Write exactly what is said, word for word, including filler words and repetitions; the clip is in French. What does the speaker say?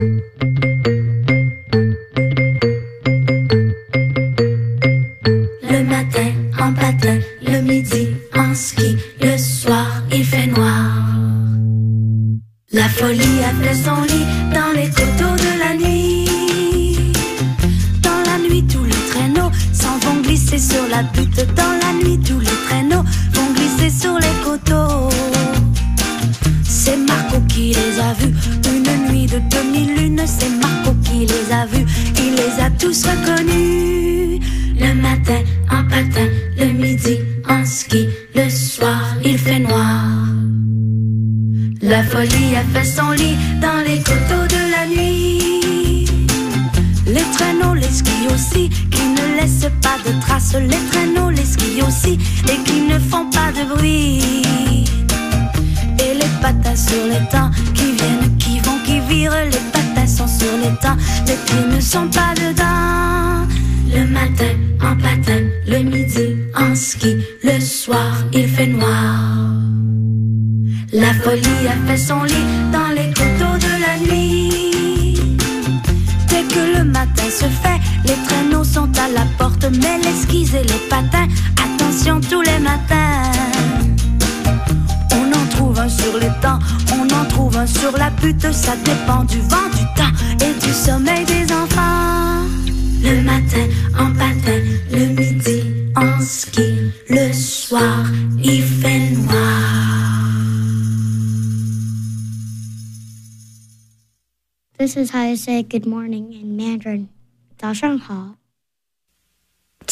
Le matin en patin, le midi en ski, le soir il fait noir. La folie a fait son lit dans les coteaux de la nuit. Dans la nuit tous les traîneaux s'en vont glisser sur la butte. Dans la nuit tous les traîneaux vont glisser sur les coteaux. C'est Marco qui les a vus, une nuit de demi-lune. C'est Marco qui les a vus, il les a tous reconnus. Le matin en patin, le midi en ski, le soir il fait noir. La folie a fait son lit dans les coteaux de la nuit. Les traîneaux, les skis aussi, qui ne laissent pas de traces. Les traîneaux, les skis aussi, et qui ne font pas de bruit. Et les patins sur les temps, qui viennent, qui vont, qui virent. Les patins sont sur les temps, les pieds ne sont pas dedans. Le matin en patin, le midi en ski, le soir il fait noir. La folie a fait son lit dans les coteaux de la nuit. Dès que le matin se fait, les traîneaux sont à la porte. Mais les skis et les patins, attention tous les matins. On en trouve un sur les temps, on en trouve un sur la butte. Ça dépend du vent, du temps et du sommeil des enfants. Le matin en patin, le midi en ski, le soir il fait noir. This is how I say good morning in Mandarin. 早上好